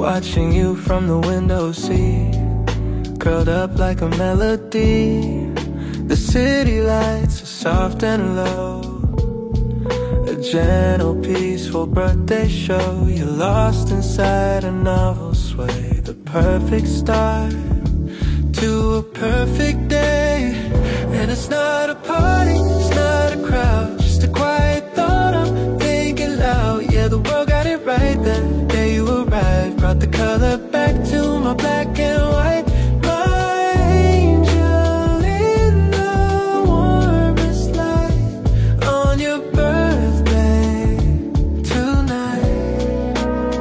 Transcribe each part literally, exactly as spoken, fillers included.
watching you from the window seat, curled up like a melody. The city lights are soft and low, a gentle, peaceful birthday show. You're lost inside a novel sway, the perfect start to a perfect day. And it's not a party, it's not a crowd, just a quiet thought I'm thinking loud. Yeah, the world got it right the day you arrived, brought the color back to my black and white. My angel in the warmest light on your birthday tonight.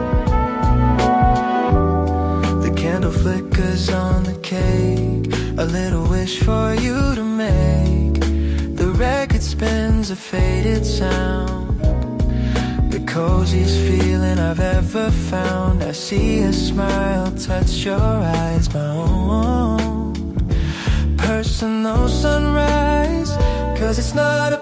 The candle flickers on the cake, a little wish for you to make. The record spins a faded sound, the coziest feeling I've ever found. I see a smile touch your eyes, my own personal sunrise. Cause it's not a